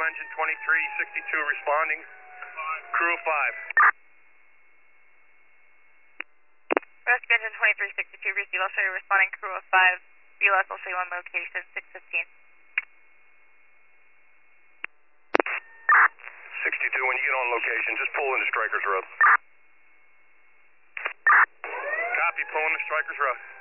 engine 2362 responding. Crew of 5. Rescue engine 2362, receive also responding crew of 5. VLS will show you on location 615. 62, when you get on location, just pull into Strikers Road. Copy, pull into Strikers Road.